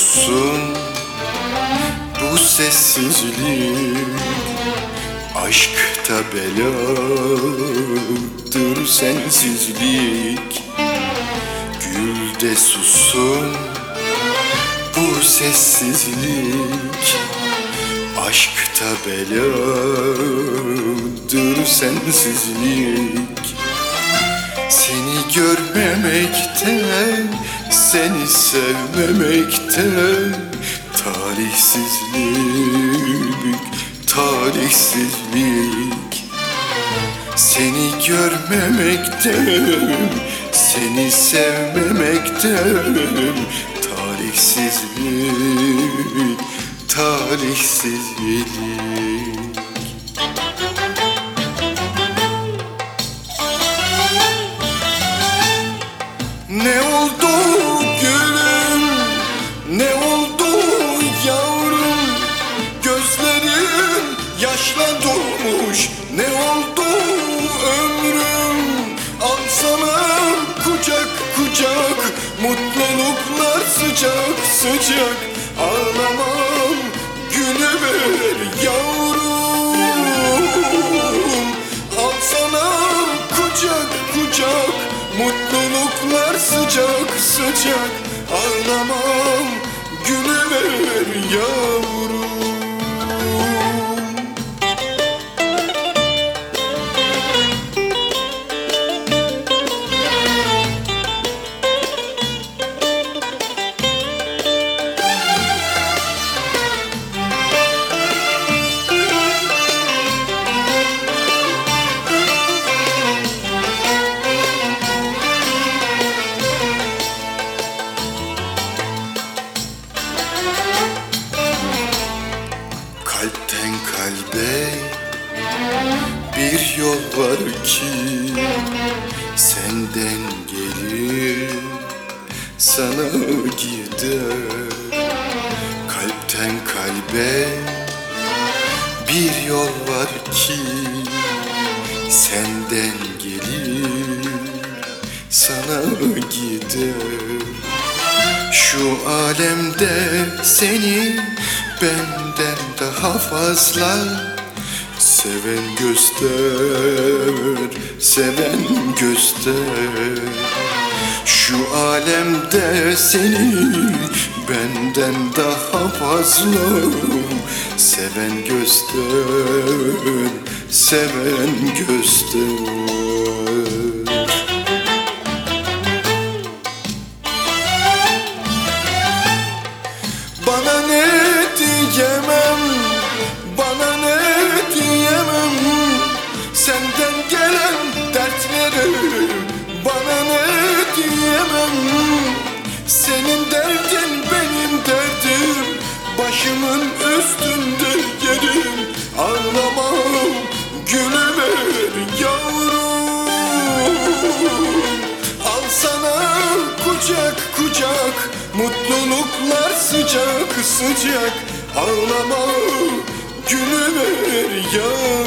sussun bu sessizlik, aşkta beladır sensizlik. Gül de sussun bu sessizlik, aşkta beladır sensizlik. Seni görmemekten, seni sevmemekten talihsizlik, talihsizlik. Seni görmemekten, seni sevmemekten talihsizlik, talihsizlik. Ne oldu gülüm, ne oldu yavrum? Gözlerim yaşla dolmuş, ne oldu ömrüm? Alsana kucak kucak, mutluluklar sıcak sıcak. Ağlamam gülüver yavrum. Alsana kucak kucak, mutluluklar sıcak sıcak. Ağlamam gülüver yavrum. Kalpten kalbe bir yol var ki senden gelir sana gider. Kalpten kalbe bir yol var ki senden gelir sana gider. Şu alemde seni benden daha fazla seven göster, seven göster. Şu alemde seni benden daha fazla seven göster, seven göster. Bana ne diyemem, bana ne diyemem, senden gelen dertleri bana ne diyemem. Senin derdin benim derdim, başımın üstünde yerim. Ağlamam gülüver yavrum. Alsana kucak kucak, mutluluklar sıcak sıcak. Ağlama gülüver yavrum.